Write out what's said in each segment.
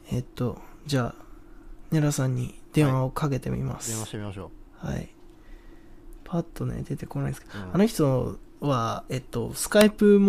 じゃあネラさんに電話をかけてみます。 電話してみましょはい。パッとね出てこないですけど、 うんあの人はスカイプ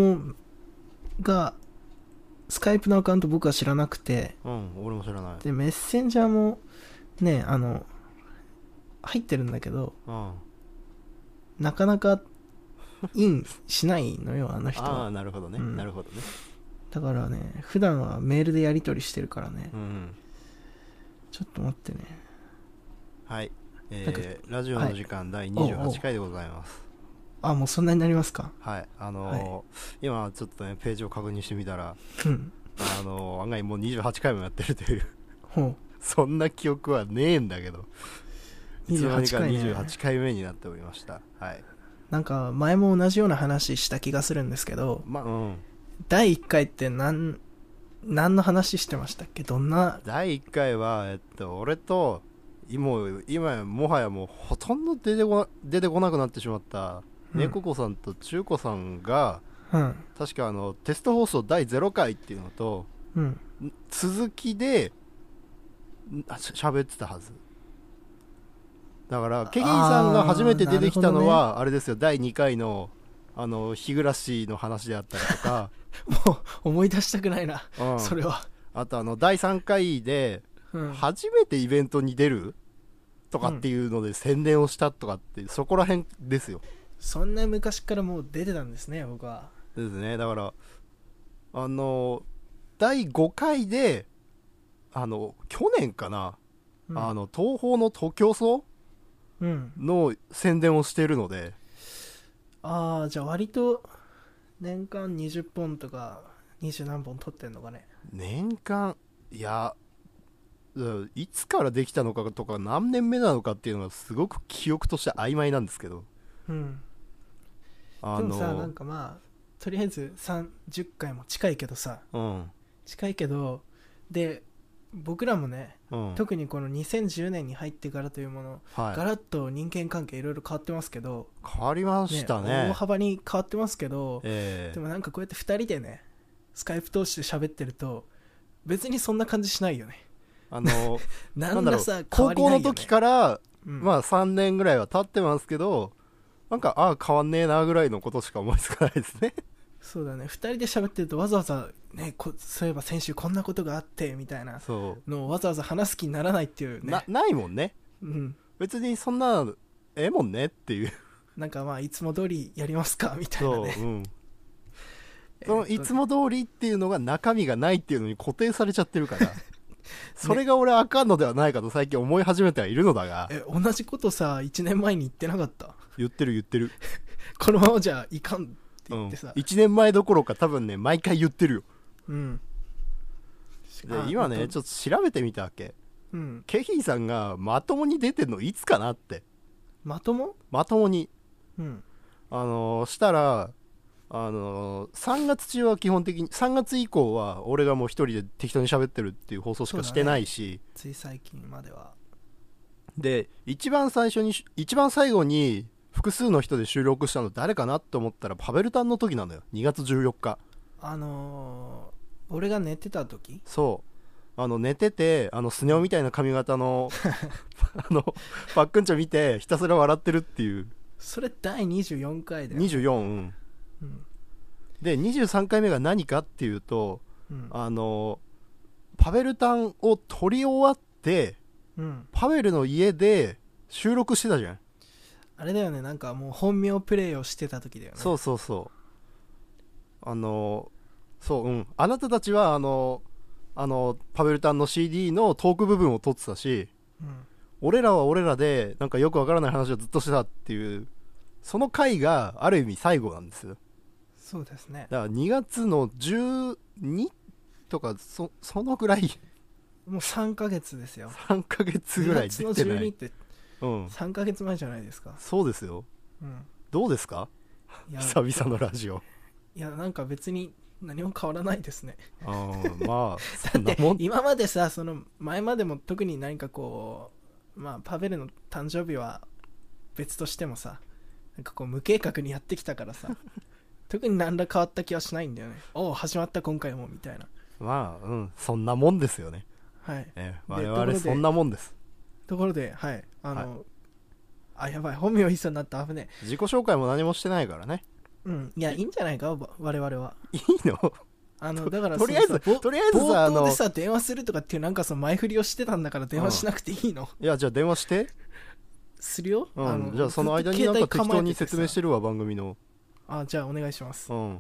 スカイプのアカウント僕は知らなくて、 う。俺も知らない。 でメッセンジャーもね入ってるんだけど、なかなかインしないのよあの人は。 なるほどね、なるほどね。 だからね、普段はメールでやり取りしてるからね、ちょっと待ってね。 はい、ラジオの時間第28回でございます。 もうそんなになりますか。 はい、今ちょっとねページを確認してみたら案外もう28回もやってるというそんな記憶はねえんだけど、いつの間にか28回目になっておりました。はい。 なんか前も同じような話した気がするんですけど、第1回って何の話してましたっけ。どんな。 第1回は俺と今もはやもうほとんど出てこなくなってしまった猫子さんと中子さんが、確かテスト放送第0回っていうのと、続きで喋ってたはずだから、ケヒーさんが初めて出てきたのはあれですよ、第2回の日暮らしの話であったりとかもう思い出したくないな、それは。 あと第3回で、初めてイベントに出るとかっていうので宣伝をしたとかって、そこら辺ですよ。 そんな昔からもう出てたんですね、僕は。 ですね。だから第5回で去年かな、東宝の徒競走の宣伝をしているので、 じゃあ割と年間20本とか20何本撮ってんのかね。 年間、いつからできたのかとか何年目なのかっていうのがすごく記憶として曖昧なんですけど、 でもさ、なんかまあとりあえず30回も近いけどさ、近いけど、で僕らもね、特にこの2010年に入ってからというもの、ガラッと人間関係いろいろ変わってますけど、 変わりましたね。 大幅に変わってますけど、でもなんかこうやって2人でねスカイプ通して喋ってると別にそんな感じしないよね。なんださ、 高校の時から、まあ3年ぐらいは経ってますけど、なんか変わんねえなぐらいのことしか思いつかないですね。 そうだね、2人で喋ってるとわざわざね、そういえば先週こんなことがあってみたいなのをわざわざ話す気にならないっていうね。 ないもんね、別にそんなもんねっていう、 なんかまあいつも通りやりますかみたいなね。 そのいつも通りっていうのが中身がないっていうのに固定されちゃってるからそれが俺はあかんのではないかと最近思い始めてはいるのだが、 同じことさ1年前に言ってなかった？ 言ってるこのままじゃいかんって言ってさ、 1年前どころか多分ね毎回言ってるよ。で今ねちょっと調べてみたわけ。ケヒーさんがまともに出てんのいつかなって。まともにしたら3月中は基本的に、3月以降は俺がもう一人で適当に喋ってるっていう放送しかしてないし、 つい最近までは。 で一番最後に複数の人で収録したの誰かなって思ったらパベルタンの時なのよ。2月14日、 俺が寝てた時。 そう寝ててスネ夫みたいな髪型のパックンチョ見てひたすら笑ってるっていう。 それ第24回だよ。 24、で23回目が何かっていうと、パベルタンを撮り終わって、パベルの家で収録してたじゃん。 あれだよね、なんかもう本名プレイをしてた時だよね。 あなたたちはパベルタンの CD のトーク部分を撮ってたし、俺らは俺らでなんかよくわからない話をずっとしてたっていう、その回がある意味最後なんですよ。 そうですね。 だから2月の12とか そのぐらい、 もう3ヶ月ですよ。 3ヶ月ぐらい出てない。2月の12って 3ヶ月前じゃないですか。 そうですよ、どうですか久々のラジオ。 いやなんか別に何も変わらないですね。 まあだって今までさ、その前までも特に何かこう、まあパベルの誕生日は別としてもさ、なんかこう無計画にやってきたからさ特に何ら変わった気はしないんだよね。始まった今回もみたいな。 まあそんなもんですよね。 はい、 我々そんなもんです。 ところで、はい、やばい、本名言いそうになった、危ねえ。自己紹介も何もしてないからね。 うん、いや、いいんじゃないか、我々は。 いいの？ だからとりあえずさ、 冒頭でさ、電話するとかっていうなんかその前振りをしてたんだから電話しなくていいの？ いや、じゃあ電話して。 するよ。 じゃあその間になんか適当に説明してるわ、番組の。 じゃあお願いします。はい。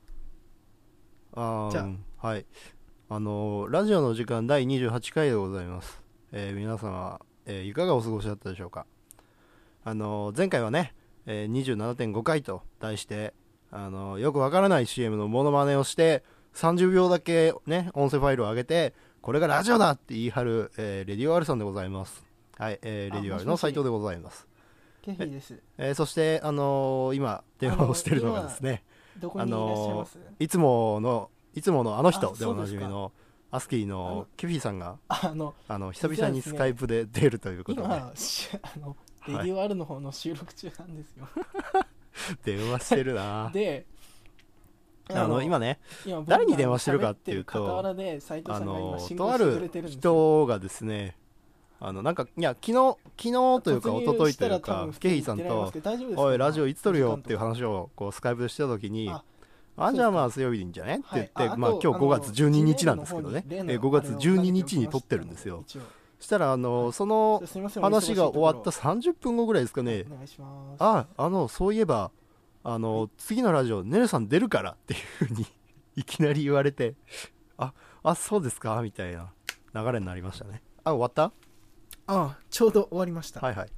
じゃあ、はい。ラジオの時間第28回でございます。皆様、いかがお過ごしだったでしょうか。前回はね、27.5 回と題して、よくわからない CM のモノマネをして30秒だけね音声ファイルを上げてこれがラジオだって言い張る、レディオ R さんでございます。はい、レディオ R の斉藤でございます。 ケフィです。 そして、今電話をしているのがですね、 どこにいらっしゃいます？ いつものあの人でおなじみのアスキーのケフィさんが久々にスカイプで出るということで、 今レディオ R の方の収録中なんですよ。 電話してるな。 で、 今ね、誰に電話してるかっていうと、とある人がですね、なんかいや昨日というか一昨日というかケイさんとおいラジオいつ撮るよっていう話をこうスカイプでしてた時に、じゃあまあ水曜日でいいんじゃねって言って、まあ今日5月12日なんですけどね、5月12日に撮ってるんですよ。そしたらその話が終わった30分後ぐらいですかね、そういえば次のラジオネルさん出るからっていう風にいきなり言われて、そうですかみたいな流れになりましたね。終わった？ ちょうど終わりました。 はいはい。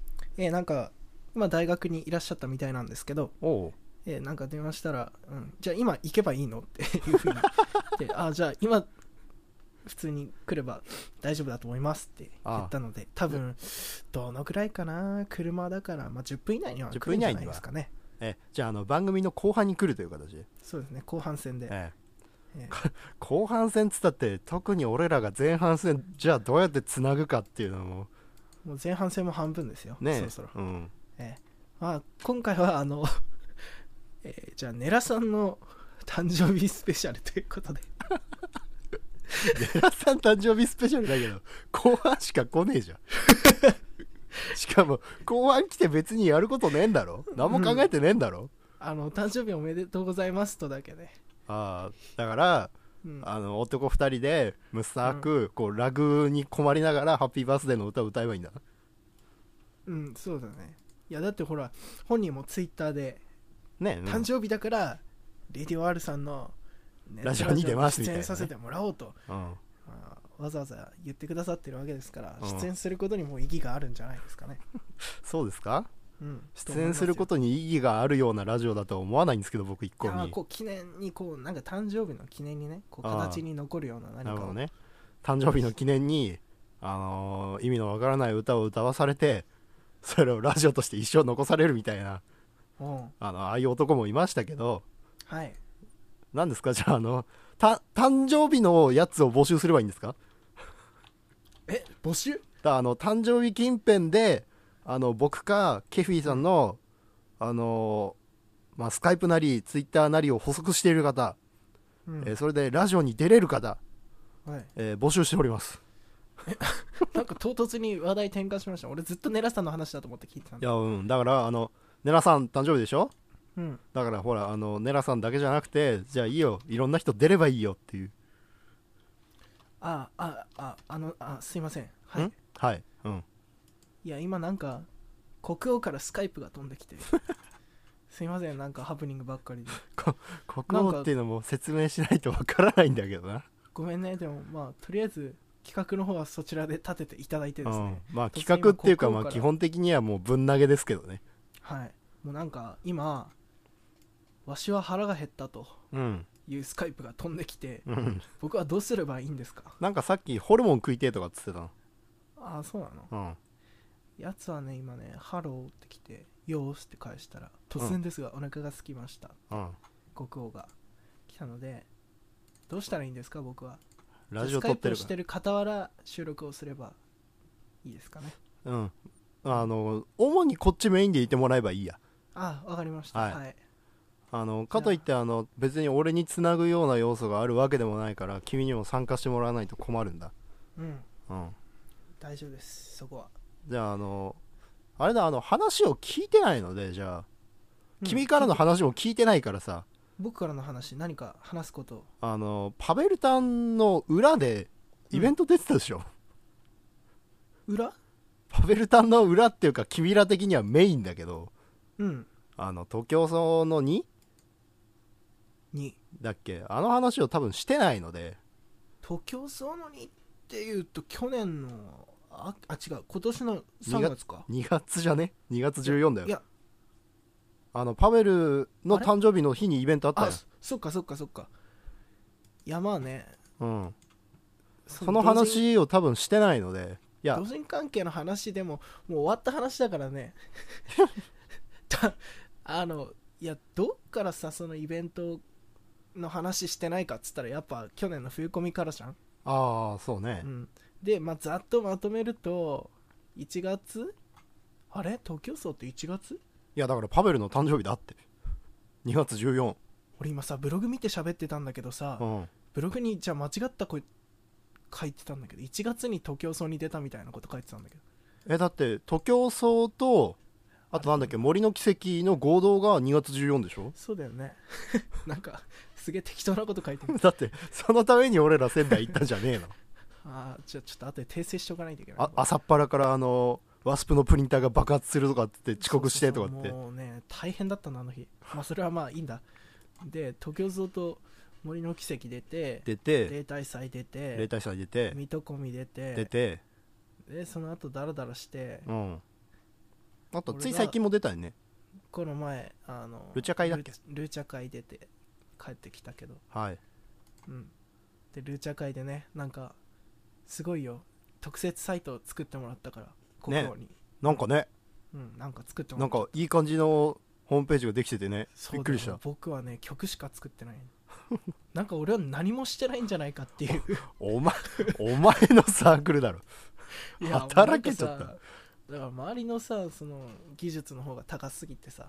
なんか今大学にいらっしゃったみたいなんですけど、なんか電話したら、じゃあ今行けばいいのっていう風にでじゃあ今普通に来れば大丈夫だと思いますって言ったので、多分どのくらいかな、車だから、10分以内には来るんじゃないですかね。 じゃあ番組の後半に来るという形で。 そうですね、後半戦で。 後半戦っつったって特に俺らが前半戦じゃあどうやってつなぐかっていうのもう前半戦も半分ですよね。そろそろ、今回はじゃあネラさんの誕生日スペシャルということでネラさん誕生日スペシャルだけど後半しか来ねえじゃんしかも後半来て別にやることねえんだろ、何も考えてねえんだろ、 誕生日おめでとうございますとだけで、 だから、男2人でむさく、こうラグに困りながらハッピーバースデーの歌を歌えばいいんだ。 そうだね。いやだってほら本人もツイッターでね、 誕生日だからレディオ R さんのラジオに出ますみたいな、 出演させてもらおうと、わざわざ言ってくださってるわけですから、出演することにも意義があるんじゃないですかね。 そうですか。出演することに意義があるようなラジオだとは思わないんですけど、僕一個に記念になんか誕生日の記念にね、形に残るような何かを、 ね、誕生日の記念に、意味のわからない歌を歌わされて、それをラジオとして一生残されるみたいな、ああいう男もいましたけど、何ですか、じゃあ誕生日のやつを募集すればいいんですか。 募集？ 誕生日近辺で僕かケフィさんのスカイプなりツイッターなりを補足している方、それでラジオに出れる方、募集しております。 なんか唐突に話題転換しました。俺ずっとネラさんの話だと思って聞いてたんだ。 いや、だからネラさん誕生日でしょ。だからほらネラさんだけじゃなくて、じゃあいいよ、いろんな人出ればいいよっていう。 すいません。 はい。 いや今なんか国王からスカイプが飛んできてすいません、なんかハプニングばっかりで国王っていうのも説明しないとわからないんだけどな。 ごめんね。でもとりあえず企画の方はそちらで立てていただいてですね、 企画っていうか基本的にはもうぶん投げですけどね。 もうなんか今わしは腹が減ったというスカイプが飛んできて、僕はどうすればいいんですか。 なんかさっきホルモン食いてえとかっつってたの。 そうなの。やつはね今ねハローって来てよーしって返したら、突然ですがお腹が空きました、国王が来たのでどうしたらいいんですか。僕はラジオ撮ってるスカイプをしてる傍ら収録をすればいいですかね。 主にこっちメインでいてもらえばいいや。 わかりました。 かといって別に俺につなぐような要素があるわけでもないから、君にも参加してもらわないと困るんだ。 うん、うん、大丈夫です、そこは。 じゃああれだ、話を聞いてないので、じゃあ、君からの話も聞いてないからさ、 僕からの話、何か話すこと。 パベルタンの裏でイベント出てたでしょ、 裏？ パベルタンの裏っていうか、君ら的にはメインだけど、 うん、 東京その 2？ だっけ、話を多分してないので。 東京その2っていうと去年の違う、今年の3月か。 2月じゃね？ 2 月14だよ。いや、パベルの誕生日の日にイベントあったよ。 そっか。いやまあね、 うん、その話を多分してないので。いや、 同人関係の話でももう終わった話だからねいや、どっからさ、そのイベントの話してないかっつったら、やっぱ去年の冬コミからじゃん。 ああ、そうね、 うん、で、ざっとまとめると1月、あれ東京層って1月？ いやだからパベルの誕生日だって、2月14。 俺今さブログ見て喋ってたんだけどさ、ブログにじゃあ間違った声書いてたんだけど、1月に東京層に出たみたいなこと書いてたんだけど、 だって東京層とあとなんだっけ、森の奇跡の合同が2月14でしょ。 そうだよねなんかすげえ適当なこと書いてるだってそのために俺ら仙台行ったんじゃねえのじゃあちょっと後で訂正しておかないといけない。 朝っぱらからワスプのプリンターが爆発するとかって遅刻してとかって。 もうね大変だったなあの日。まあそれはまあいいんだ。で東京像と森の奇跡出て例大祭出て水戸込み出てでその後ダラダラして、 あとつい最近も出たよね。 この前ルチャ会だっけ。 ルチャ会出て帰ってきたけど、 はい、 でルチャ会でね、なんかすごいよ、特設サイトを作ってもらったから国王に、 ね、なんかね、 なんか作ってもらった。 なんかいい感じのホームページができててね、びっくりした。 僕はね曲しか作ってないなんか俺は何もしてないんじゃないかっていうお前のサークルだろ働けちゃった。だから周りのさ、その技術の方が高すぎてさ、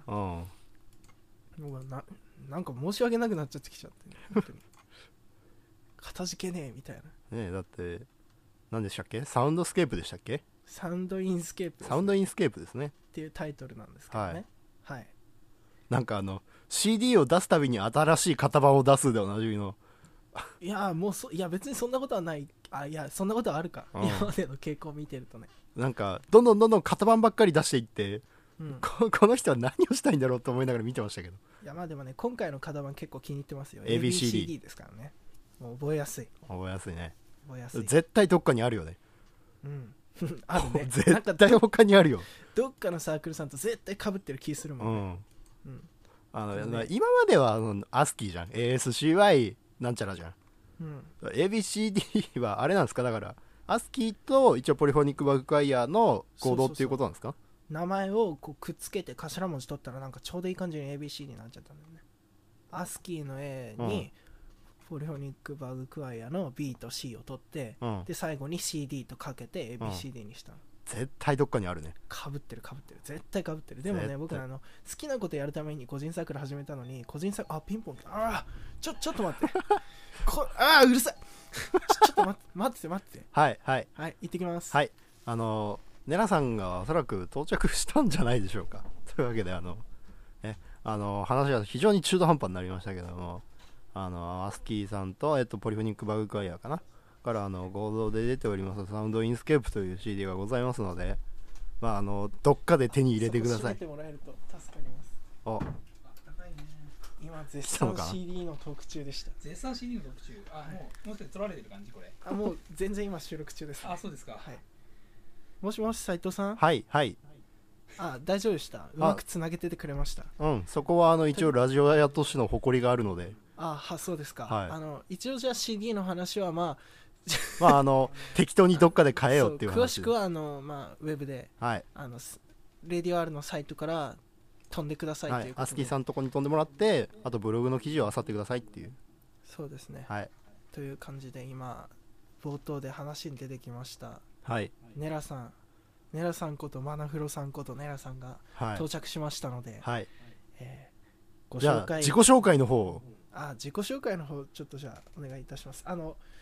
なんか申し訳なくなっちゃってきちゃって、ね、本当にかたじけねえみたいなね。だって何でしたっけ、サウンドスケープでしたっけ。 サウンドインスケープですね、 サウンドインスケープですねっていうタイトルなんですけどね。はい、 なんかCD を出すたびに新しい型番を出すでおなじみのいやもういや別にそんなことはない。いやそんなことはあるか、今までの傾向を見てるとね。 なんかどんどん型番ばっかり出していって、この人は何をしたいんだろうと思いながら見てましたけど。 いやまあでもね、今回の型番結構気に入ってますよ。 ABCD ですからね。もう覚えやすいね。 覚えやすい。 絶対どっかにあるよね。 あるね絶対他にあるよ。 どっかのサークルさんと絶対被ってる気するもんね。 今まではアスキーじゃん、 ASCY なんちゃらじゃん、ABCD はあれなんですか。だからアスキーと一応ポリフォニックバックワイヤーの合同っていうことなんですか。 名前をこうくっつけて頭文字取ったらなんかちょうどいい感じに ABC になっちゃったんだよね。アスキーの A に、ポリフォニックバックワイヤーの B と C を取って、で最後に CD とかけて ABCD にしたの。絶対どっかにあるね。 かぶってる絶対かぶってる。でもね、僕好きなことやるために個人サークル始めたのに、個人サークルピンポン来た。ちょっと待ってうるさいちょっと待ってはい行ってきます。 はい、ネラさんがおそらく到着したんじゃないでしょうか。というわけで話は非常に中途半端になりましたけども、アスキーさんと、ポリフォニックバックワイヤーかなから合同で出ておりますサウンドインスケープという CD がございますので、どっかで手に入れてください。 てもらえると助かります。高いね。今絶賛 CD の特注でした。 絶賛 CD の特注。もうすぐ取られてる感じこれ。 もう全然今収録中です、ね。 そうですか。はい。 もしもし斉藤さん。 はい大丈夫でした。うまくつなげててくれました。 そこは一応ラジオ屋としての誇りがあるので。 そうですか。一応じゃあ CD の話は適当にどっかで買えよっていう話。 詳しくはウェブで、レディオ R のサイトから飛んでくださいということで、 アスキーさんのとこに飛んでもらって、あとブログの記事を漁ってくださいっていう。 そうですね。という感じで今冒頭で話に出てきました。ネラさんことマナフロさんことネラさんが到着しましたので、ご紹介。 じゃあ自己紹介の方。 自己紹介の方ちょっとじゃあお願いいたします。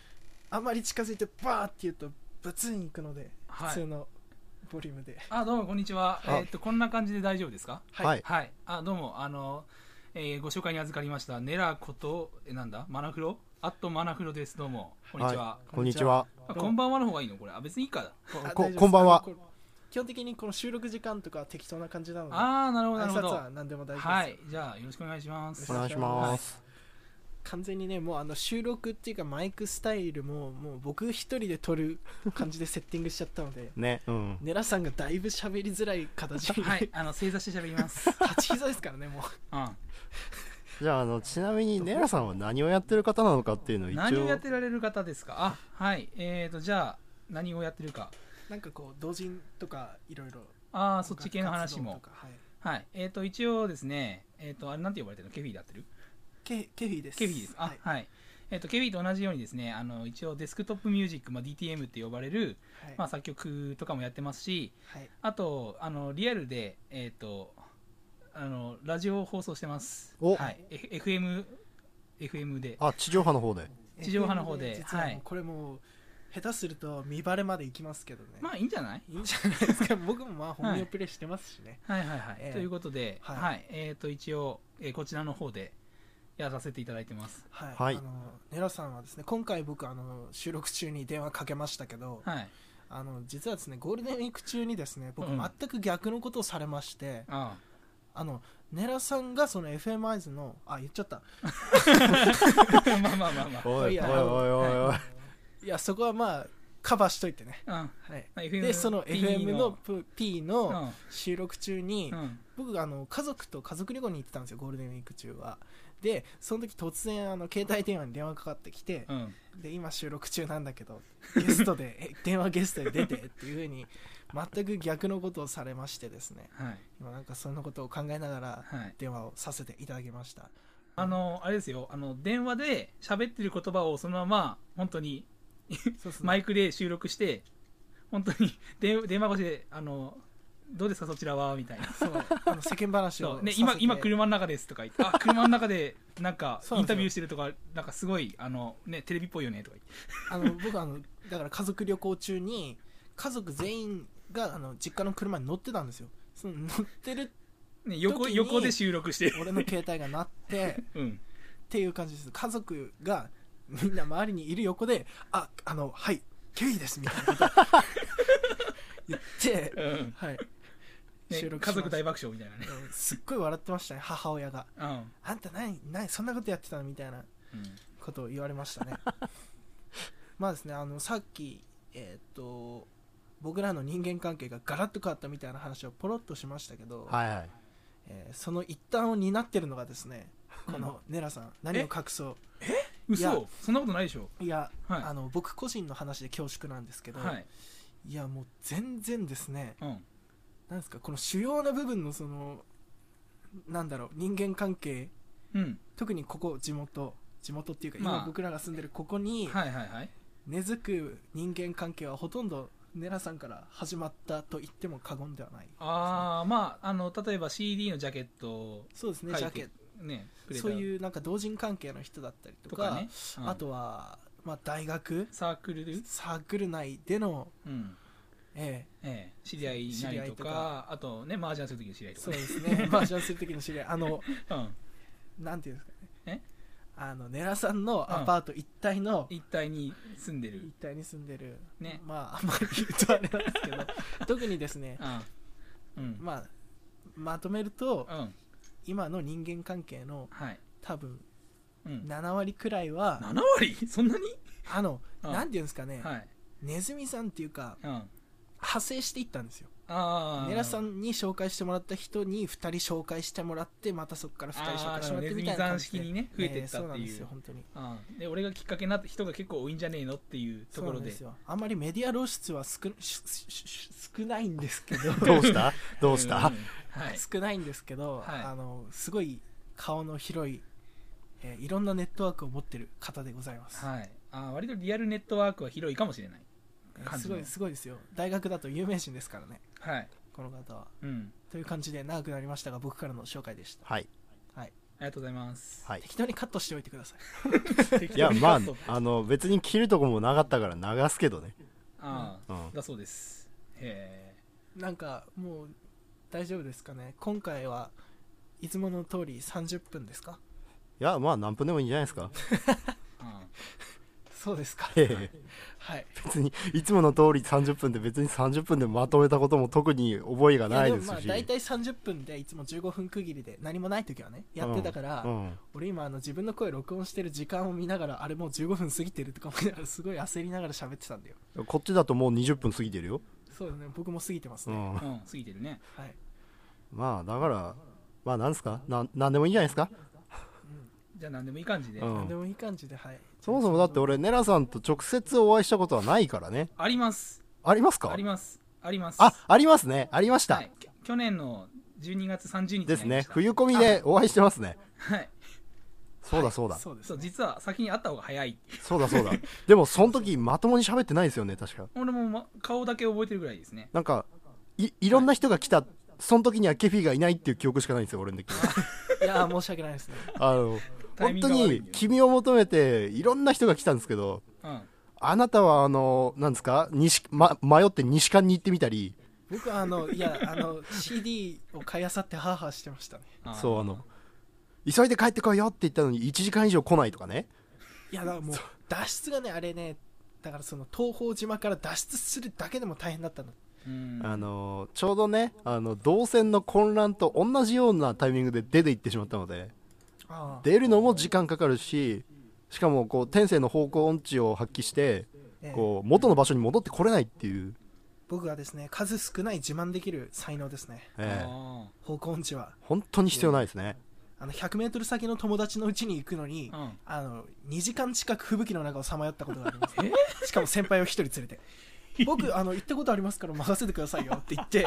あまり近づいてバーって言うとブツンいくので、普通のボリュームで。 どうもこんにちは。こんな感じで大丈夫ですか？ はい。 はい。どうもご紹介に預かりましたネラことマナフロマナフロです。どうもこんにちは。 こんにちは。 こんばんはの方がいいのこれ？別にいいか。 こんばんは。 基本的にこの収録時間とか適当な感じなので、 なるほどなるほど。 挨拶は何でも大丈夫です。 はい。じゃあよろしくお願いします。 お願いします。 完全にね、もう収録っていうかマイクスタイルもう僕一人で撮る感じでセッティングしちゃったのでね、 ネラさんがだいぶ喋りづらい形に、 はい、正座して喋ります。 立ち膝ですからね、もう。 じゃあちなみにネラさんは何をやってる方なのかっていうのを一応。 何をやってられる方ですか？はい。じゃあ何をやってるか。 なんかこう同人とかいろいろ。 そっち系の話も。はい。一応ですね、あれなんて呼ばれてるの？ケフィでやってる？ ケフィです。 ケフィです。はい。ケフィと同じようにですね、一応デスクトップミュージック、DTM って呼ばれる、作曲とかもやってますし、あとリアルでラジオ放送してます。はい。FM で。 地上波の方で。 地上波の方で。 はい。これもう下手すると見バレまでいきますけどね。 いいんじゃない？ いいんじゃないですか。僕も本名プレイしてますしね。 はい。ということで、はい。一応こちらの方でやらせていただいてます。 はい。ネラさんはですね、今回僕収録中に電話かけましたけど、 はい。 実はですね、ゴールデンウィーク中にですね、僕全く逆のことをされまして、ネラさんがその FM アイズの言っちゃった。 まあ。 おい。 いや、そこはカバーしといてね。はい。で、その FM の P の収録中に、僕が家族と家族旅行に行ってたんですよ、ゴールデンウィーク中は。で、その時突然携帯電話に電話かかってきて、で、今収録中なんだけど、電話ゲストで出てっていう風に、全く逆のことをされましてですね。今なんかそんなことを考えながら電話をさせていただきました。 あれですよ、電話で喋ってる言葉をそのまま、本当に、マイクで収録して本当に電話越しでどうですかそちらはみたいな、 世間話をね、今車の中ですとか言って車の中でなんかインタビューしてるとかなんかすごいね、テレビっぽいよねとか言って僕だから家族旅行中に家族全員が実家の車に乗ってたんですよ。その乗ってるね、横で収録して俺の携帯が鳴って、っていう感じです。家族がみんな周りにいる横ではいケイですみたいなこと言って、はい収録家族大爆笑みたいなね、 すっごい笑ってましたね、母親が。あんた何そんなことやってたのみたいなことを言われましたね。まあですね、さっき僕らの人間関係がガラッと変わったみたいな話をポロッとしましたけど、その一端を担ってるのがですね、このネラさん、何を隠そう、 嘘、そんなことないでしょ。 いや、僕個人の話で恐縮なんですけど、いやもう全然ですね、なんですか、この主要な部分のそのなんだろう、人間関係、特にここ地元っていうか、今僕らが住んでるここに根付く人間関係はほとんどネラさんから始まったと言っても過言ではない、 例えば CD のジャケットをそうですね、ジャケットね、そういうなんか同人関係の人だったりとか、あとは大学サークル内での、 知り合いなりとか、あとね、麻雀するときの知り合いとか、 そうですね、麻雀するときの知り合い、なんていうんですかね、ネラさんのアパート一帯に住んでるね、あんまり言うとあれなんですけど、特にですね、まとめると、今の人間関係の、多分7割くらいは、 7割そんなになんていうんですかね、ネズミさんっていうか、派生していったんですよ。ネラさんに紹介してもらった人に2人紹介してもらって、またそこから2人紹介してもらってみたいな感じで、ネズミ算式にね、増えていったっていう、そうなんですよ、本当に。 で、俺がきっかけになった人が結構多いんじゃねえのっていうところで、 あんまりメディア露出は少ないんですけどどうした少ないんですけど、すごい顔の広い、いろんなネットワークを持ってる方でございます。 割とリアルネットワークは広いかもしれない。 すごいですよ。大学だと有名人ですからね、この方は。という感じで長くなりましたが、僕からの紹介でした。 ありがとうございます、 はい、 適当にカットしておいてくださいいやまあ別に切るとこもなかったから流すけどね。 ああ、だそうです。へえ。なんかもう大丈夫ですかね。今回はいつもの通り30分ですか。 いやまあ何分でもいいんじゃないですかそうですかはい、 別にいつもの通り30分で別に30分でまとめたことも特に覚えがないですし。いやでもまあ大体30分でいつも15分区切りで何もない時はねやってたから、俺今自分の声録音してる時間を見ながらあれもう15分過ぎてるとか思いながらすごい焦りながら喋ってたんだよ。 こっちだともう20分過ぎてるよ。 そうだね、僕も過ぎてますね。 過ぎてるね。 はい。 まあだからまあなんですか、なんでもいいんじゃないですか。 じゃあ何でもいい感じで、 何でもいい感じで、はい。 そもそもだって俺ネラさんと直接お会いしたことはないからね。 あります。 ありますか。 あります。あります。 ありますね。ありました、はい、 去年の12月30日ですね。冬コミでお会いしてますね。 はい。 そうだそうだ、 はい、そう実は先に会った方が早い。 そうだでもその時まともに喋ってないですよね確か。 俺も、顔だけ覚えてるぐらいですね。 なんかいろんな人が来た、その時にはケフィがいないっていう記憶しかないんですよ俺の時いや申し訳ないですね。 本当に君を求めていろんな人が来たんですけど、あなたはなんですか、迷って西館に行ってみたり。 僕はCD を買いあさってハーハーしてましたね。 そう急いで帰ってこいよって言ったのに1時間以上来ないとかね。 いやだからもう脱出がねあれね、だからその東宝島から脱出するだけでも大変だったの。 ちょうどね動線の混乱と同じようなタイミングで出て行ってしまったので、出るのも時間かかるし、しかもこう天性の方向音痴を発揮してこう元の場所に戻ってこれないっていう。 僕はですね数少ない自慢できる才能ですね。方向音痴は本当に必要ないですね。 100メートル先の友達の家に行くのに、2時間近く吹雪の中をさまよったことがあります、しかも先輩を1人連れて僕行ったことありますから任せてくださいよって言って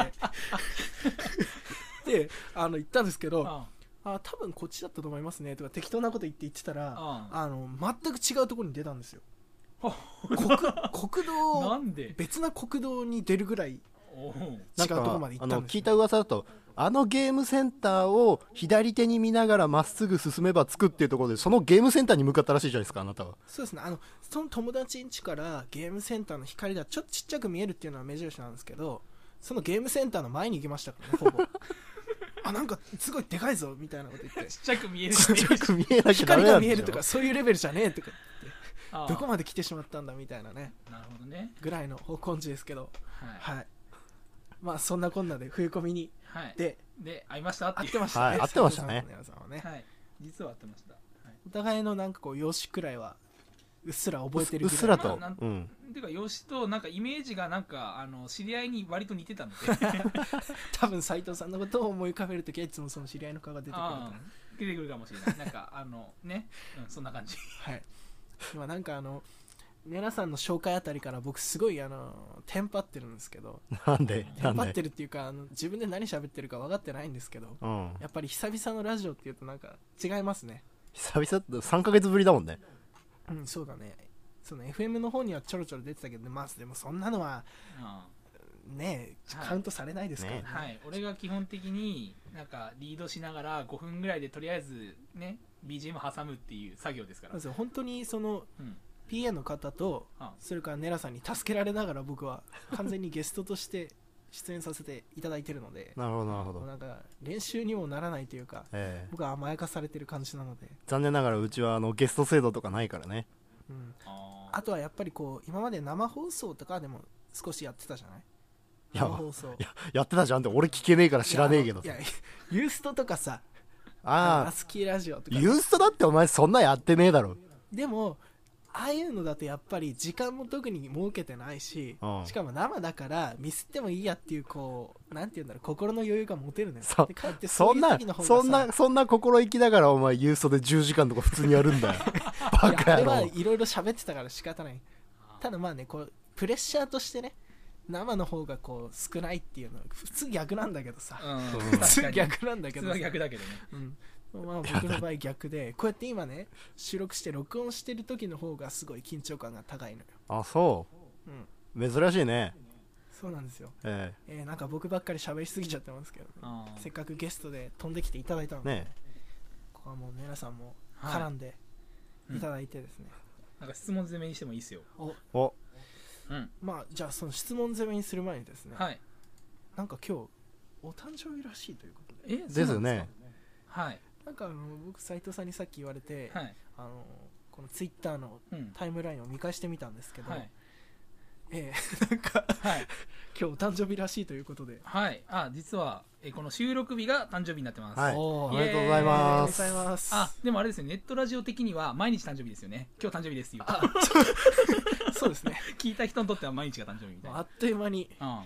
で行ったんですけど、多分こっちだったと思いますねとか適当なこと言ってたら、全く違うところに出たんですよ。国道なんで別な国道に出るぐらい違うところまで行ったんです。 聞いた噂だとゲームセンターを左手に見ながらまっすぐ進めば着くっていうところで、そのゲームセンターに向かったらしいじゃないですかあなたは。 そうですね、その友達ん家からゲームセンターの光がちょっとちっちゃく見えるっていうのは目印なんですけど、そのゲームセンターの前に行きましたからねほぼなんかすごいでかいぞみたいなこと言ってちっちゃく見えるちっちゃく見えなきゃダメなんですよ。 光が見えるとかそういうレベルじゃねえとか言ってどこまで来てしまったんだみたいなね。 なるほどね。 ぐらいの方向音痴ですけど、はい、まあそんなこんなで冬コミに、で会いましたって会ってましたね。 会ってましたね。 実は会ってました。 お互いのなんかこう容姿くらいはうっすら覚えてるぐらい。 うっすらと。 ていうか容姿となんかイメージがなんか知り合いに割と似てたので多分斉藤さんのことを思い浮かべるときはいつもその知り合いの顔が出てくるかもしれない。なんかね、そんな感じ。 はい。今なんかネラさんの紹介あたりから僕すごいテンパってるんですけど。 なんでテンパってるっていうか自分で何喋ってるか分かってないんですけど、やっぱり久々のラジオっていうとなんか違いますね。 久々って3ヶ月ぶりだもんね。 そうだね。その FM の方にはちょろちょろ出てたけど、まあでもそんなのはねカウントされないですからね。 はい、俺が基本的になんかリードしながら5分ぐらいでとりあえずね BGM 挟むっていう作業ですから。 本当にその、PA の方とそれからネラさんに助けられながら僕は完全にゲストとして出演させていただいてるのでなるほどなるほど。 なんか練習にもならないというか、僕は甘やかされてる感じなので。 残念ながらうちはゲスト制度とかないからね。 あとはやっぱりこう今まで生放送とかでも少しやってたじゃない。 生放送やってたじゃんって俺聞けねえから知らねえけどさ。 ユーストとかさ、アスキーラジオとか。 ユーストだってお前そんなやってねえだろ。 でもああいうのだとやっぱり時間も特に設けてないし、しかも生だからミスってもいいやっていうこうなんていうんだろう、心の余裕が持てるね。 そんな心意気だからお前ユーストで10時間とか普通にやるんだよバカ野郎。 あれはいろいろ喋ってたから仕方ない。ただまあねこうプレッシャーとしてね生の方がこう少ないっていうのは普通逆なんだけどさ、普通逆なんだけど普通は逆だけどね、 まあ僕の場合逆でこうやって今ね収録して録音してる時の方がすごい緊張感が高いのよ。 あ、そう、珍しいね。 そうなんですよ。なんか僕ばっかり喋りすぎちゃってますけど、せっかくゲストで飛んできていただいたので、 ここはもう皆さんも絡んでいただいてですね、 なんか質問攻めにしてもいいですよ。 お、 まあじゃあその質問攻めにする前にですね、 はい、 なんか今日お誕生日らしいということで。ですよね。 はい。 なんか僕斉藤さんにさっき言われて、 はい、 このツイッターのタイムラインを見返してみたんですけど、 はい、 なんか、 はい、 今日お誕生日らしいということで、 はい、実はこの収録日が誕生日になってます。 はい、おめでとうございます。 でもあれですね、ネットラジオ的には毎日誕生日ですよね。今日誕生日ですよ。 そうですね。 聞いた人にとっては毎日が誕生日みたいな。 あっという間に。 はい。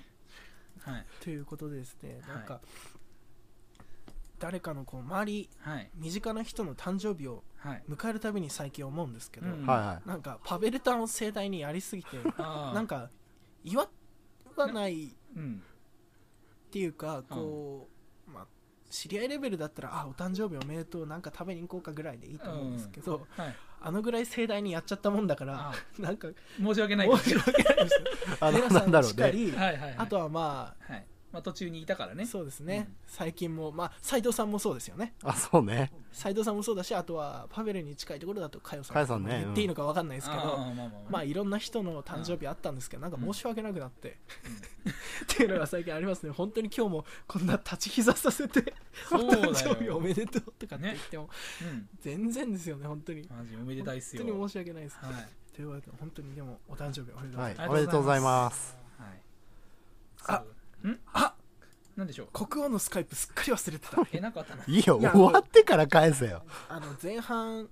ということでですね、なんか、誰かのこう周り、身近な人の誕生日を迎えるたびに最近思うんですけど、なんかパベルタンを盛大にやりすぎて、なんか祝わないっていうか、こう、まあ知り合いレベルだったらお誕生日おめでとう、なんか食べに行こうかぐらいでいいと思うんですけど、あのぐらい盛大にやっちゃったもんだから、なんか申し訳ないですね。皆さんしかり、あとはまあ途中にいたからね。 そうですね、最近も斉藤さんもそうですよね。 そうね、 斉藤さんもそうだし、あとはパベルに近いところだと佳代さん、言っていいのか分かんないですけど、まあいろんな人の誕生日あったんですけど、なんか申し訳なくなってっていうのが最近ありますね。本当に今日もこんな立ち膝させてお誕生日おめでとうとかって言っても全然ですよね。本当にマジおめでたいっすよ。 本当に申し訳ないです。というわけで本当にでもお誕生日おめでとうございます。 おめでとうございます。 なんでしょう。 国王のスカイプすっかり忘れてた。 なんかあったの。 いいよ、終わってから返せよ。 前半、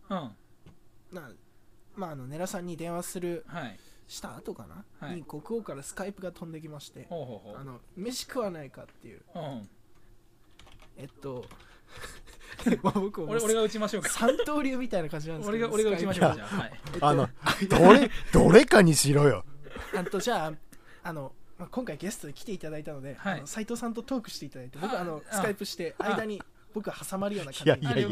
ネラさんに電話した後かな、に国王からスカイプが飛んできまして、飯食わないかっていう。 俺が打ちましょうか。 三刀流みたいな感じなんですけど、 俺が打ちましょうか。じゃあ、 どれかにしろよ。 じゃあ今回ゲストで来ていただいたので、斉藤さんとトークしていただいて、僕スカイプして間に僕は挟まるような感じで。 いやヘ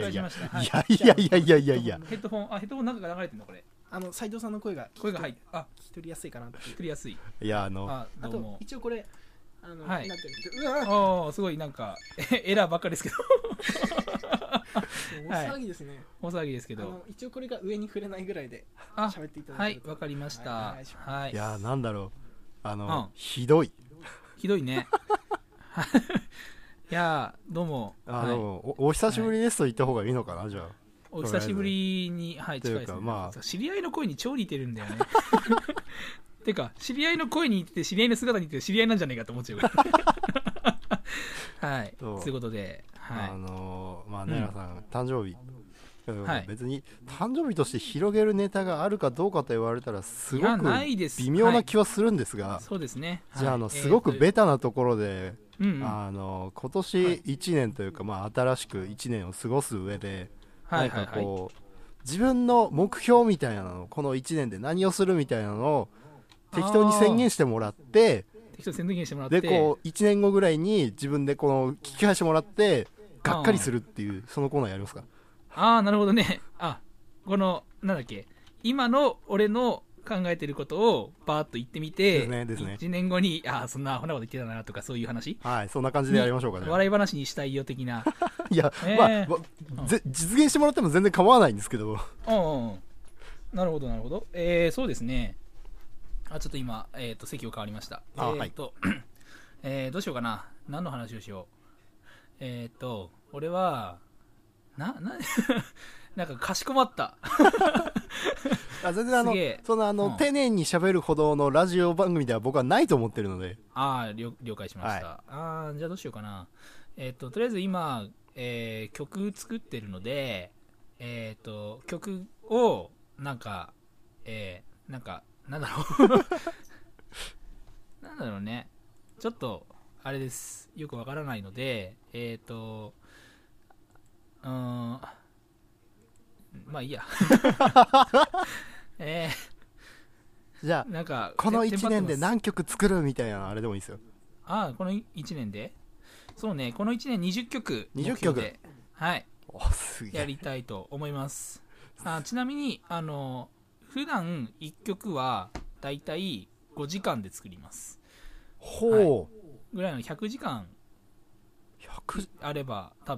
ッドフォンなんかが流れてるのこれ。 斉藤さんの声が入って、 聞き取りやすいかなって。聞き取りやすい。 いやあと一応これなんていうの、すごいなんかエラーばっかりですけど。 大騒ぎですね。 大騒ぎですけど、 一応これが上に触れないぐらいで喋っていただいて。 はい、わかりました。 いやなんだろう。ひどいね。いやどうもお久しぶりですと言った方がいいのかな。じゃあお久しぶりに近いですね。知り合いの声に超似てるんだよね。てか知り合いの声に似てて知り合いの姿に似てて知り合いなんじゃないかと思っちゃうから。はい、そういうことで、 ネラさん誕生日、別に誕生日として広げるネタがあるかどうかと言われたらすごく微妙な気はするんですが、 そうですね。 じゃあすごくベタなところで、今年1年というか、新しく1年を過ごす上で、何かこう自分の目標みたいなのをこの1年で何をするみたいなのを適当に宣言してもらって、でこう1年後ぐらいに自分でこの聞き返してもらってがっかりするっていうそのコーナーやりますか。 なるほどね。このなんだっけ、今の俺の考えてることをバーッと言ってみて、1年後にそんなアホなこと言ってたなとか、そういう話、 そんな感じでやりましょうかね。 笑い話にしたいよ的な。 いや、実現してもらっても全然構わないんですけど。 なるほどなるほど。そうですね。ちょっと今、席を変わりました。どうしようかな。何の話をしよう。俺はなんかかしこまった。 全然丁寧に喋るほどのラジオ番組では僕はないと思ってるので。 了解しました。じゃあどうしようかな。とりあえず今、曲作ってるので、曲をなんだろうなんだろうね、ちょっとあれです、よくわからないので、まあいいや。 じゃあなんかこの1年で何曲作るみたいなあれでもいいですよ。 この1年で、そうね、この1年20曲 20曲で、やりたいと思います。ちなみに普段1曲はだいたい5時間で作ります。ぐらいの100時間あれば多分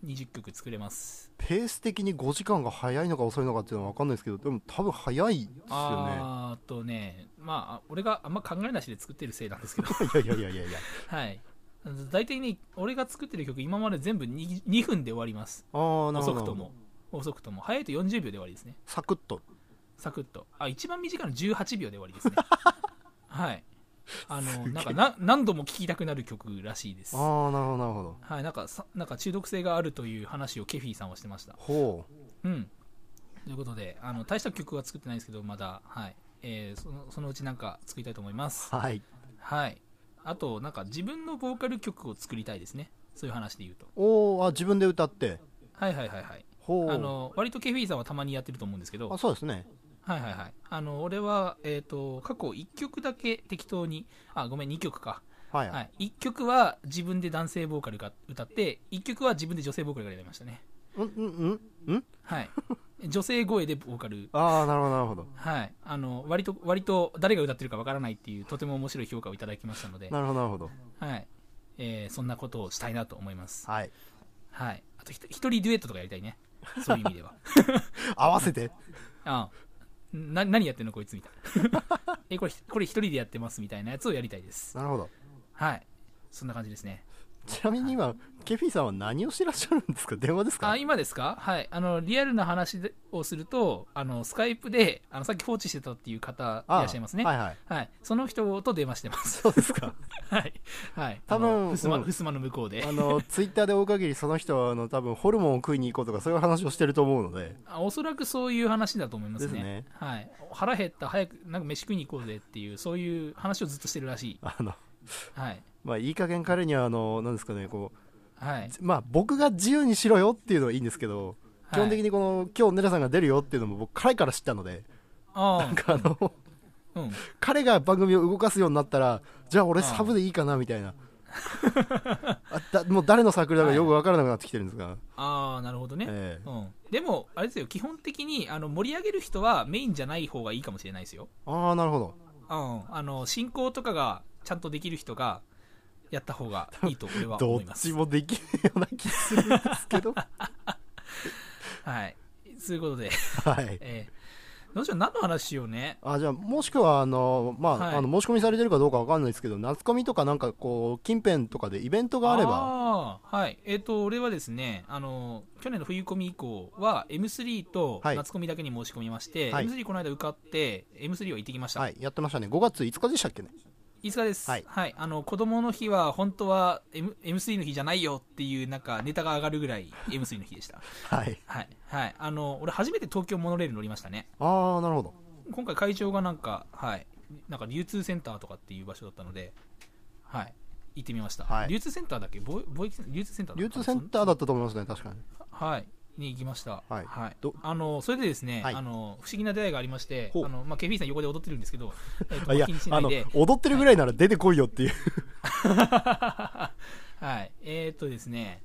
20曲作れます。 ペース的に5時間が早いのか遅いのかっていうのは分かんないですけど、でも多分早いですよね。まあ俺があんま考えなしで作ってるせいなんですけどいやはい、大体ね俺が作ってる曲今まで全部 2分で終わります。遅くとも早いと40秒で終わりですね。 サクッと一番短いの18秒で終わりですねはいなんか何度も聴きたくなる曲らしいです。 なるほど、 はい、なんか中毒性があるという話をケフィさんはしてました。 ほう。ということで大した曲は作ってないんですけどまだ、はい、そのうちなんか作りたいと思います。 はい。 はい。あとなんか自分のボーカル曲を作りたいですね。そういう話で言うと。 自分で歌って。 はい。ほう。割とケフィさんはたまにやってると思うんですけど。 そうですね。 はい。俺は、過去1曲だけ適当に、2曲か。はい。1曲は自分で男性ボーカルが歌って、1曲は自分で女性ボーカルがやりましたね。はい。女性声でボーカル。 なるほど。 はい。割と誰が歌ってるかわからないっていう、とても面白い評価をいただきましたので。 なるほど。 はい。そんなことをしたいなと思います。 はい。 はい。あと一人デュエットとかやりたいね。そういう意味では。 合わせて何やってんのこいつみたいなこれ一人でやってますみたいなやつをやりたいです。 なるほど。 はい、そんな感じですね。 ちなみに今ケフィさんは何をしてらっしゃるんですか？電話ですか？ 今ですか？はい、リアルな話をするとスカイプでさっき放置してたっていう方いらっしゃいますね。はい、その人と電話してます。 そうですか。 はい、 多分ふすまの向こうでツイッターで追う限りその人は多分ホルモンを食いに行こうとかそういう話をしてると思うので、 おそらくそういう話だと思いますね。 ですね。 はい、腹減った早くなんか飯食いに行こうぜっていうそういう話をずっとしてるらしい。 はい、いい加減彼にはなんですかねはい、 僕が自由にしろよっていうのはいいんですけど、基本的に今日ネラさんが出るよっていうのも僕彼から知ったので、なんか彼が番組を動かすようになったらじゃあ俺サブでいいかなみたいなもう誰のサークルだかよく分からなくなってきてるんですが。 なるほどね。でもあれですよ、基本的に盛り上げる人はメインじゃない方がいいかもしれないですよ。 なるほど。 進行とかがちゃんとできる人がやった方がいいと俺は思います。 どっちもできるような気するんですけどはい、そういうことではい、 どうしよう、何の話しようね。 じゃあもしくは申し込みされてるかどうかわかんないですけど、夏コミとかなんか近辺とかでイベントがあれば。 はい。俺はですね去年の冬コミ以降は M3 と夏コミだけに申し込みまして、M3 この間受かって M3 は行ってきました。 やってましたね。5月5日でしたっけね。 5日です。はい。子供の日は本当は M3 の日じゃないよっていうなんかネタが上がるぐらい M3 の日でした。はい俺初めて東京モノレール乗りましたね。 なるほど。 今回会場がなんか流通センターとかっていう場所だったので、行ってみました。流通センターだっけ？流通センターだったと思いますね。確かに。 に行きました。それでですね、不思議な出会いがありまして、ケフィーさん横で踊ってるんですけど、 いや踊ってるぐらいなら出てこいよっていうですね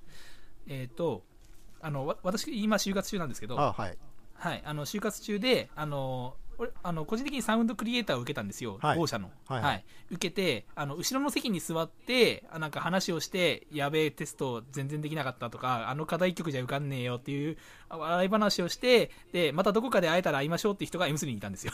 私今就活中なんですけど、就活中で個人的にサウンドクリエイターを受けたんですよ、某社の。受けて後ろの席に座ってなんか話をして、やべえテスト全然できなかったとか、課題曲じゃ受かんねえよっていう笑い話をして、でまたどこかで会えたら会いましょうって人が M3 にいたんですよ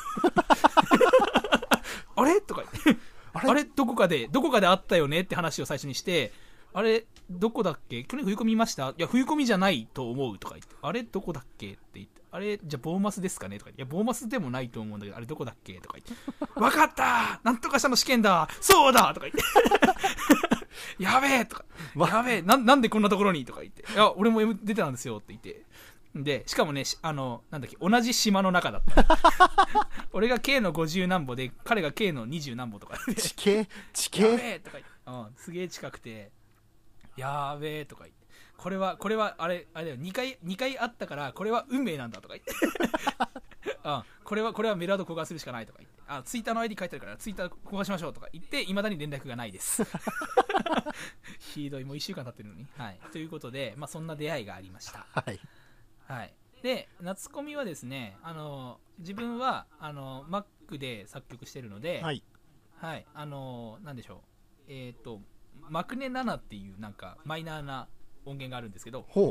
あれとか言ってあれどこかで会ったよねって話を最初にして、あれどこだっけ、去年冬コミ見ました？いや冬コミじゃないと思うとか言って、あれどこだっけって言って、あれじゃあボーマスですかねとか言って、いやボーマスでもないと思うんだけど、あれどこだっけとか言って分かったなんとかしたの試験だそうだとか言ってやべえとか、やべえなんでこんなところにとか言って、いや俺も M 出てたんですよって言って、でしかもねなんだっけ、同じ島の中だった俺が K の50何歩で彼が K の20何歩とかで地形やべえとか言って、すげえ近くてやべえとか言って、これはあれだよ、2回あったからこれは運命なんだとか言ってこれはメールアド交換するしかないとか言って、ツイッターの ID 書いてあるからツイッター交換しましょうとか言って、いまだに連絡がないですひどい、もう1週間経ってるのに。ということで、そんな出会いがありました。で夏コミはですね自分はMac で作曲してるので、なんでしょう、マクネ7っていうなんかマイナーな音源があるんですけど、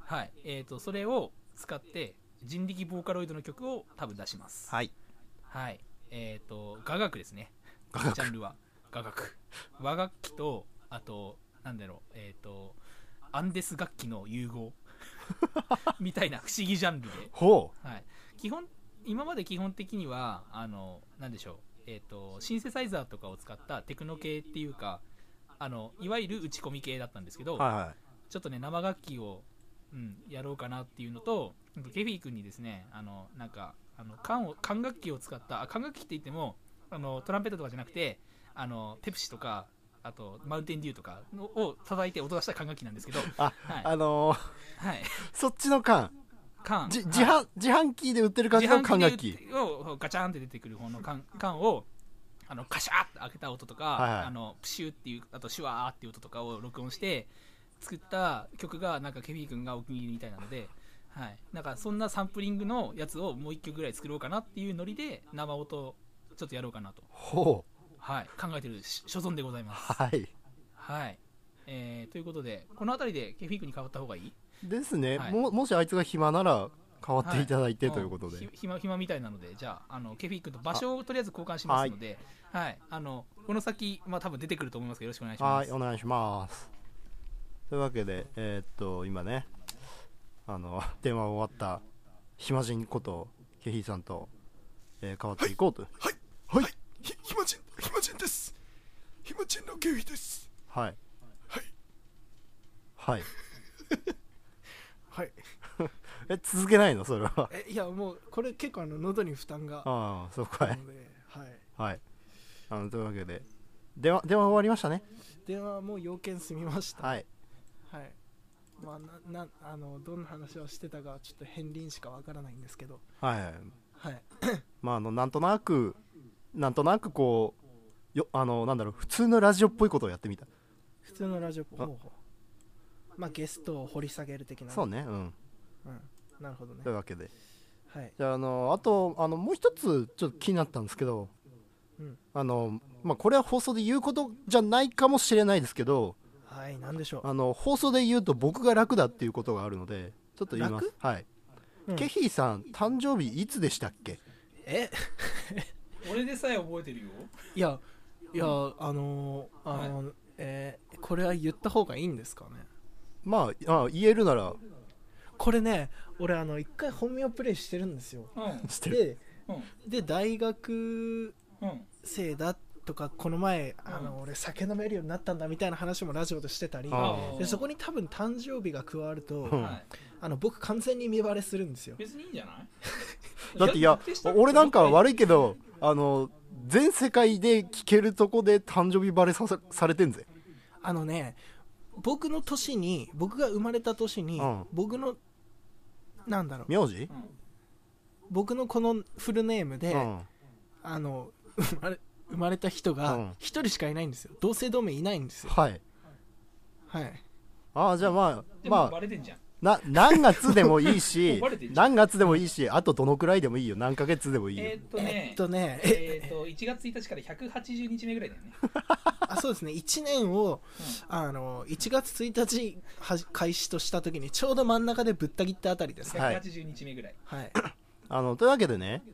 はい、それを使って人力ボーカロイドの曲を多分出します。 はい。 はい。雅楽ですね。ジャンルは雅楽。和楽器と、あと、なんだろう、アンデス楽器の融合みたいな不思議ジャンルで。 ほう。 はい。今まで基本的には、なんでしょう、シンセサイザーとかを使ったテクノ系っていうか、いわゆる打ち込み系だったんですけど、 はいはい、 ちょっとね、生楽器を、やろうかなっていうのと、ケフィー君にですね、なんか、管楽器を使った、管楽器って言っても、トランペットとかじゃなくて、ペプシとか、あと、マウンテンデューとかを叩いて音出した管楽器なんですけど、 あ、 はい、 そっちの管。自販機で売ってる感じの管楽器をガチャンって出てくる方の管をカシャーって開けた音とか、はいはい、プシューっていう、あとシュワーっていう音とかを録音して作った曲がなんかケフィー君がお気に入りみたいなので、はい、なんかそんなサンプリングのやつをもう一曲ぐらい作ろうかなっていうノリで生音をちょっとやろうかなと、 ほう、 はい、考えてる所存でございます。 はい、 はい、ということでこの辺りでケフィー君に変わった方がいいですね、 はい、 もしあいつが暇なら変わっていただいて、はい、ということで暇みたいなので、じゃあケフィー君と場所をとりあえず交換しますので、はい、この先、多分出てくると思いますけどよろしくお願いします。 はい、お願いします。というわけで、今ね電話終わった暇人ことケヒーさんと、変わっていこうと。 はいはい、暇人です。暇人のケフィです。 はいはいはいはい続けないのそれは。 いやもうこれ結構喉に負担がああそうかい。 はいはい、というわけで電話終わりましたね。 電話もう要件済みました。 はいはい。まあどんな話をしてたかちょっと片鱗しかわからないんですけど、 はいはいはいまあなんとなくこうなんだろう、普通のラジオっぽいことをやってみた。 普通のラジオっぽい、まあゲストを掘り下げる的な。 そうね、 なるほどね。 というわけで、 はい、 じゃああともう一つちょっと気になったんですけど、まあこれは放送で言うことじゃないかもしれないですけど、 はい、なんでしょう。 放送で言うと僕が楽だっていうことがあるのでちょっと言います。はい、ケヒーさん誕生日いつでしたっけ？ 俺でさえ覚えてるよ。 いやこれは言った方がいいんですかね。 まあ言えるなら。 これね、俺一回本名プレイしてるんですよ。 してる。 で大学生だとかこの前俺酒飲めるようになったんだみたいな話もラジオでしてたり、でそこに多分誕生日が加わると、僕完全に見バレするんですよ。 別にいいんじゃないだっていや俺なんか悪いけど全世界で聞けるとこで誕生日バレされてんぜ。 僕の年に、僕が生まれた年に、僕のなんだろう、 名字、 僕のこのフルネームで、生まれた人が一人しかいないんですよ。同姓同名いないんですよ。 はいはい。 じゃあまあバレてんじゃん。 何月でもいいし何月でもいいし、あとどのくらいでもいいよ。何ヶ月でもいいよ。 1月1日から180日目ぐらいだよね。 そうですね。1年を、1月1日開始とした時にちょうど真ん中でぶった切ったあたりですね。 180日目ぐらい。 はい。 というわけでね、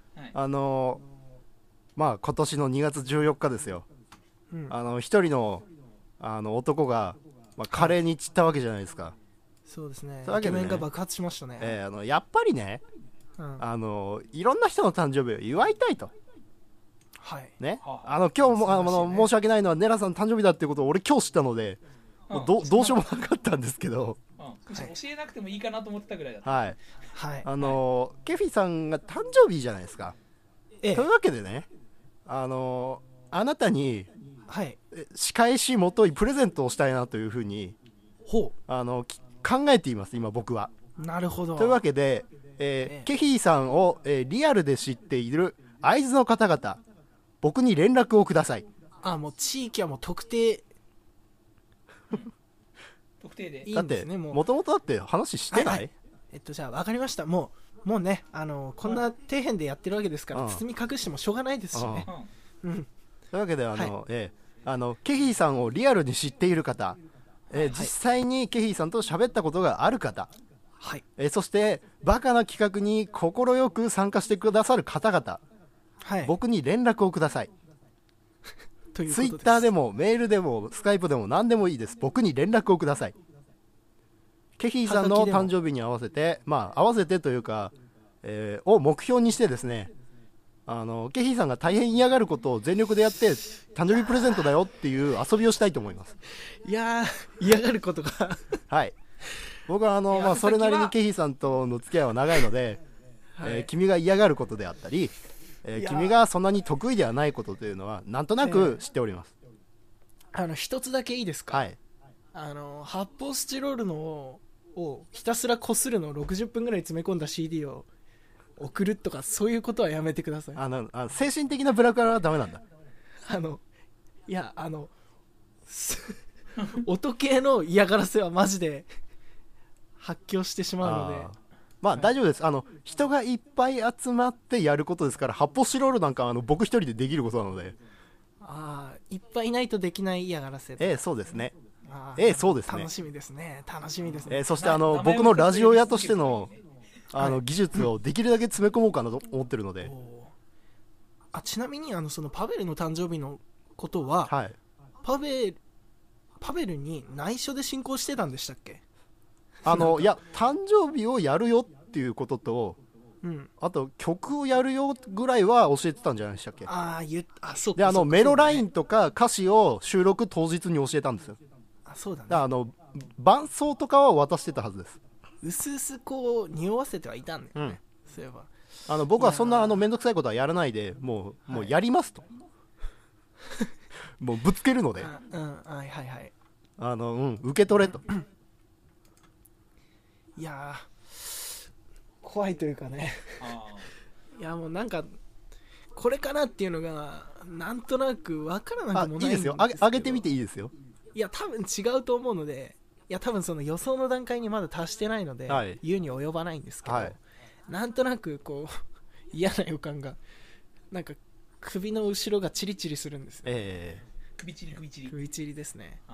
まあ今年の2月14日ですよ。一人の男が、華麗に散ったわけじゃないですか。 そうですね。イケメンが爆発しましたね。 やっぱりね、いろんな人の誕生日を祝いたいと。 はいね、今日も申し訳ないのはネラさん誕生日だっていうことを俺今日知ったので、どうしようもなかったんですけど、 教えなくてもいいかなと思ってたぐらいだった。 はい、ケフィさんが誕生日じゃないですか。というわけでね、あなたに、仕返しもといプレゼントをしたいなというふうに考えています今僕は。 なるほど。 というわけで、ケヒーさんを、リアルで知っている会津の方々、僕に連絡をください。 もう地域はもう特定特定でいいんですね。 もともとだって話してない？ じゃあ分かりました。もうね、こんな底辺でやってるわけですから、包み隠してもしょうがないですしね。 というわけでケヒーさんをリアルに知っている方、 実際にケヒーさんと喋ったことがある方、 はい、 そしてバカな企画に快く参加してくださる方々、 はい、 僕に連絡をください。 ということです。 ツイッターでもメールでもスカイプでも何でもいいです。僕に連絡をください。ケヒーさんの誕生日に合わせて、合わせてというか、を目標にしてですね、ケヒーさんが大変嫌がることを全力でやって誕生日プレゼントだよっていう遊びをしたいと思います。 いやー、嫌がることがはい、僕はそれなりにケヒーさんとの付き合いは長いので、はい、君が嫌がることであったり、君がそんなに得意ではないことというのはなんとなく知っております。 一つだけいいですか。 はい、 発泡スチロールのをひたすら擦るのを60分ぐらい詰め込んだ CD を送るとか、そういうことはやめてください。 精神的なブラックはダメなんだ。 いや音系の嫌がらせはマジで発狂してしまうので、 大丈夫です。人がいっぱい集まってやることですから、発泡スチロールなんか僕一人でできることなので。 いっぱいいないとできない嫌がらせ。 そうですね。 そうですね。楽しみですね。楽しみですね。 そして僕のラジオ屋としての技術をできるだけ詰め込もうかなと思ってるので。 ちなみにそのパベルの誕生日のことは、はい、パベルに内緒で進行してたんでしたっけ？ いや、誕生日をやるよっていうことと、あと曲をやるよぐらいは教えてたんじゃないでしたっけ？ そうか。 でメロラインとか歌詞を収録当日に教えたんですよ。 そうだね。 伴奏とかは渡してたはずです。 うすうすこう匂わせてはいたんだよね、そういえば。 僕はそんなめんどくさいことはやらないで、もうやりますともうぶつけるので、 はいはいはい、 受け取れといや怖いというかねいやもうなんかこれかなっていうのがなんとなく分からなくもないんですけど。 いいですよ、上げてみていいですよ。 いや多分違うと思うので、いや多分その予想の段階にまだ達してないので、言うに及ばないんですけど、なんとなくこう嫌な予感が、なんか首の後ろがチリチリするんですよ。 首チリ首チリですね。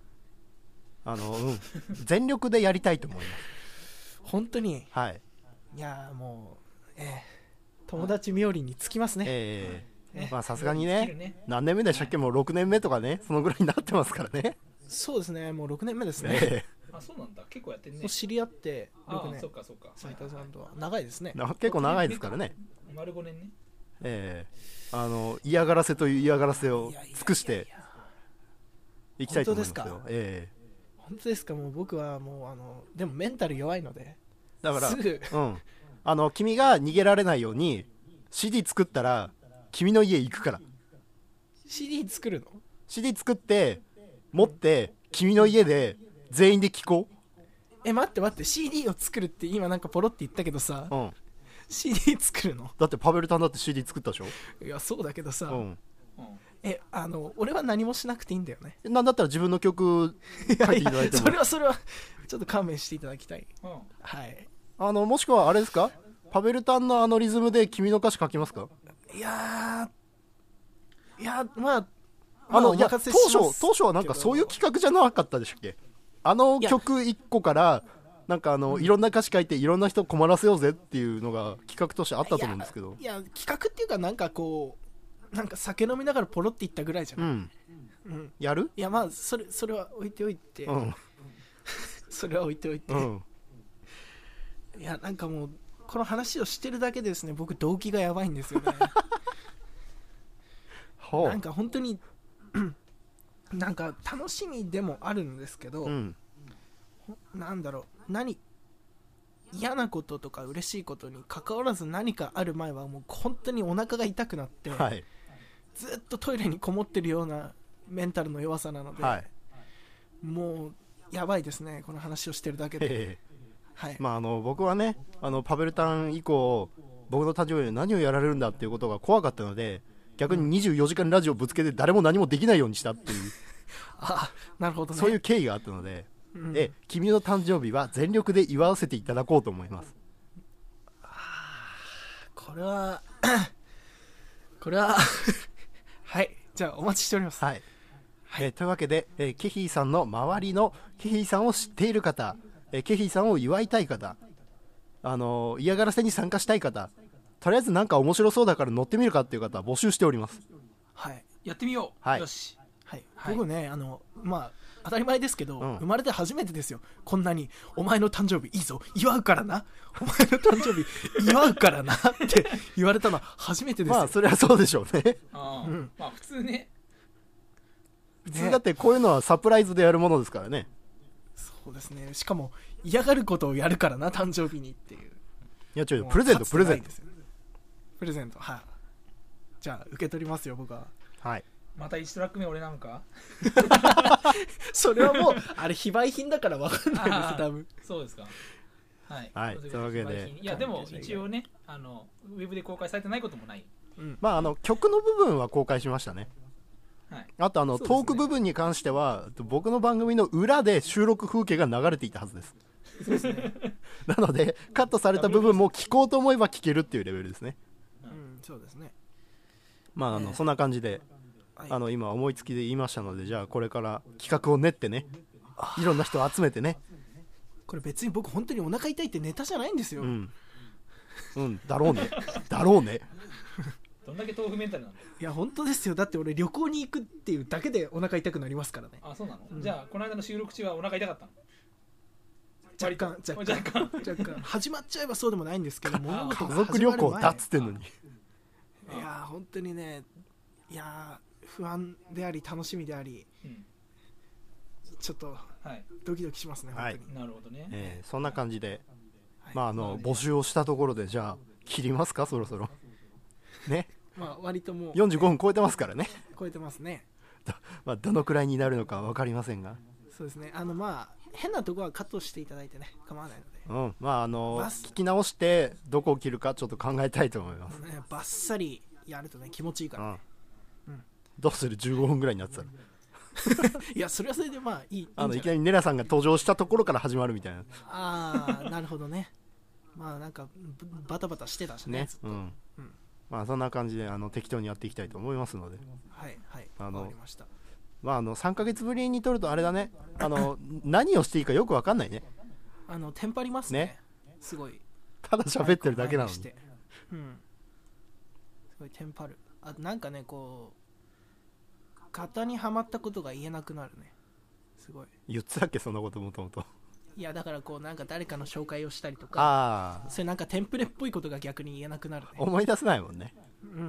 全力でやりたいと思います。 本当に。 はい。 いやもう友達冥利につきますね。 さすがにね、何年目でしたっけ？もう6年目とかね、そのぐらいになってますからね。 そうですね、もう6年目ですね。 そうなんだ、結構やってんね。 もう知り合って6年。 そうか斉藤さんとは長いですね。 結構長いですからね。 丸5年ね。 嫌がらせという嫌がらせを尽くしていきたいと思いますよ。 本当ですか？もう僕はもうでもメンタル弱いので、 だからすぐ君が逃げられないように CD 作ったら君の家行くから。 CD 作るの？ CD 作って持って君の家で全員で聴こう。待って CD を作るって今なんかポロって言ったけどさ、CD 作るの？ だってパベルタンだって CD 作ったでしょ。 いやそうだけどさ、俺は何もしなくていいんだよね。 なんだったら自分の曲書いていただいても。 それはちょっと勘弁していただきたい。はい。 もしくはあれですか、パベルタンのリズムで君の歌詞書きますか？ いやまあ当初はなんかそういう企画じゃなかったでしたっけ？曲1個からなんかいろんな歌詞書いていろんな人困らせようぜっていうのが企画としてあったと思うんですけど。 いや企画っていうかなんかこうなんか酒飲みながらポロって言ったぐらいじゃない。 やる？ いやまあそれは置いておいて、それは置いておいて、いやなんかもうこの話をしてるだけでですね、僕動機がやばいんですよね。なんか本当になんか楽しみでもあるんですけど、なんだろう、嫌なこととか嬉しいことに関わらず何かある前はもう本当にお腹が痛くなって、ずっとトイレにこもってるようなメンタルの弱さなので、もうやばいですね、この話をしてるだけで。 僕はね、パベルタン以降僕の誕生日で何をやられるんだっていうことが怖かったので、逆に24時間ラジオぶつけて誰も何もできないようにしたっていうなるほどね、 そういう経緯があったので、君の誕生日は全力で祝わせていただこうと思います。 これははい、じゃあお待ちしております。 はい、というわけで、ケヒーさんの周りのケヒーさんを知っている方、ケヒーさんを祝いたい方、嫌がらせに参加したい方、とりあえずなんか面白そうだから乗ってみるかっていう方は募集しております。 はい、やってみよう、 はい、 よし、 はい、僕ねまあ当たり前ですけど、生まれて初めてですよ、こんなにお前の誕生日いいぞ祝うからな、お前の誕生日祝うからなって言われたのは初めてですよ。 まあそれはそうでしょうね。 まあ普通ね、 普通だってこういうのはサプライズでやるものですからね。 そうですね、しかも嫌がることをやるからな、誕生日にっていう。 いや違う、プレゼントプレゼント、 はい、じゃあ受け取りますよ僕は。 はい、 また1トラック目俺なんかそれはもうあれ非売品だから分かんないです多分。 そうですか。はい、 はい、というわけで、 いやでも一応ねウェブで公開されてないこともない、 まあ曲の部分は公開しましたね。はい、あとトーク部分に関しては僕の番組の裏で収録風景が流れていたはずです。 そうですねなのでカットされた部分も聞こうと思えば聞けるっていうレベルですね。 そうですね。 まあそんな感じで、今思いつきで言いましたので、じゃあこれから企画を練ってね、いろんな人を集めてね。 これ別に僕本当にお腹痛いってネタじゃないんですよ。 だろうねだろうねどんだけ豆腐メンタルなんだよ。 いや本当ですよ、だって俺旅行に行くっていうだけでお腹痛くなりますからね。 あ、そうなの、じゃあこの間の収録中はお腹痛かったの？ 若干始まっちゃえばそうでもないんですけど、 家族旅行だっつってんのに。いや本当にね、いや不安であり楽しみであり、ちょっとドキドキしますね、本当に。 なるほどね。 そんな感じで、募集をしたところで、じゃあ切りますか、そろそろね。 割ともう 45分超えてますからね。 超えてますね。 どのくらいになるのか分かりませんが、 そうですね、変なところはカットしていただいてね、構わないので、 聞き直してどこを切るかちょっと考えたいと思います。 バッサリやるとね気持ちいいからね。 どうする、15分ぐらいになってたらいやそれはそれでいい。いきなりネラさんが登場したところから始まるみたいな。 なるほどね。なんかバタバタしてたしね。 そんな感じで適当にやっていきたいと思いますので。 はいはい、わかりました。 3ヶ月ぶりに撮るとあれだね、何をしていいかよく分かんないね。 テンパりますね。すごいただ喋ってるだけなのに、すごいテンパる。なんかね、こう型にはまったことが言えなくなるね。すごい。 言ってたっけ、そんなこと。もともと。 いやだからなんか誰かの紹介をしたりとか、それなんかテンプレっぽいことが逆に言えなくなるね。 思い出せないもんね。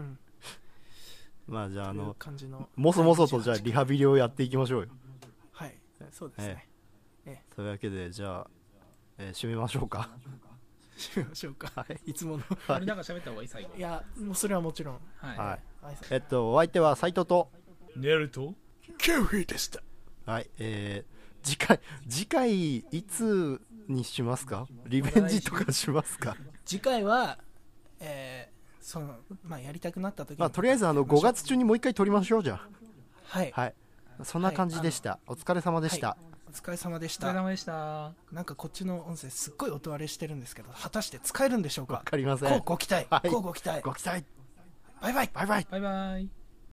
じゃあもそもそとじゃあリハビリをやっていきましょうよ。 はい、そうですね。 というわけでじゃあ、締めましょうか。 締めましょうか。いつもの。 なんか喋った方がいい、最後。 いやもうそれはもちろん。 お相手は斉藤とネルとケフィでした。 はい。次回いつにしますか？リベンジとかしますか？ 次回はやりたくなった時に、 とりあえず5月中にもう一回撮りましょう。じゃあはい、 そんな感じでした。お疲れ様でした。 お疲れ様でした。お疲れ様でした。 なんかこっちの音声すっごい音割れしてるんですけど、果たして使えるんでしょうか？ わかりません。 こうご期待。ご期待。 ご期待。 バイバイ。 バイバイ。